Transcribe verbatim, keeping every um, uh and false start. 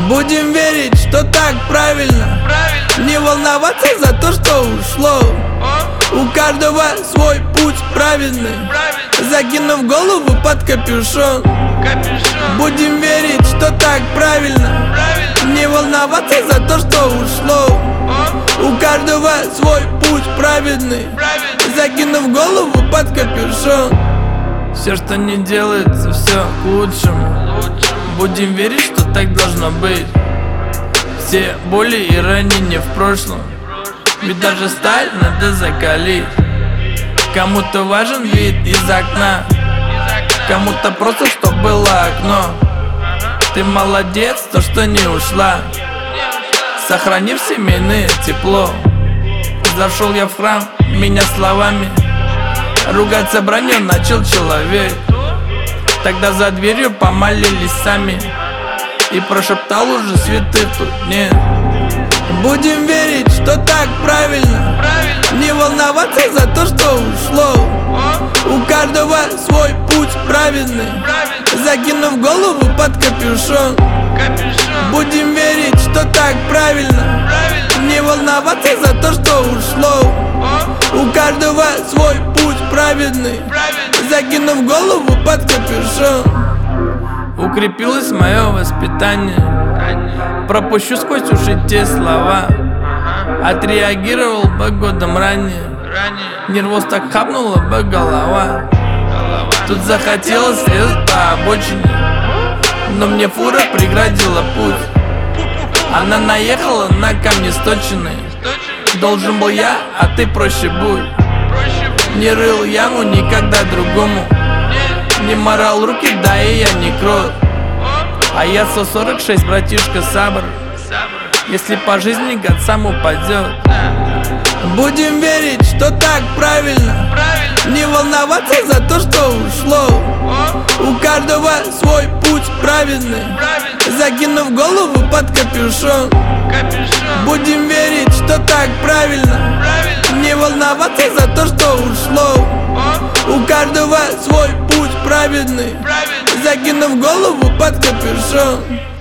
Будем верить, что так правильно. Не волноваться за то, что ушло. У каждого свой путь праведный. Закинув голову под капюшон. Будем верить, что так правильно. Не волноваться за то, что ушло. У каждого свой путь праведный. Закинув голову под капюшон. Все, что не делается, все к лучшему. Будем верить, что так должно быть. Все боли и ранения в прошлом. Ведь даже сталь надо закалить. Кому-то важен вид из окна, кому-то просто, чтоб было окно. Ты молодец, то что не ушла, сохранив семейное тепло. Зашел я в храм, меня словами ругаться бранью начал человек. Тогда за дверью помолились сами, и прошептал уже святых тут нет. Будем верить, что так правильно. Не волноваться за то, что ушло. У каждого свой путь праведный. Закинув голову под капюшон. Будем верить, что так правильно. Не волноваться за то, что ушло. У каждого свой путь праведный. Закинув голову под капюшон. Укрепилось мое воспитание. Пропущу сквозь уши те слова. Отреагировал бы годом ранее. Нервоз так хапнула бы голова. Тут захотелось срезать по обочине, но мне фура преградила путь. Она наехала на камни сточенные. Должен был я, а ты проще будь. Не рыл яму никогда другому. Не морал руки, да и я не крот. А я сто сорок шесть, братишка Сабр. Если по жизни гад сам упадет. Будем верить, что так правильно. Не волноваться за то, что ушло. У каждого свой путь праведный. Закинув голову под капюшон. Будем верить, что так правильно. Не волноваться за то, что ушло. У каждого свой путь праведный. Закинув голову под капюшон.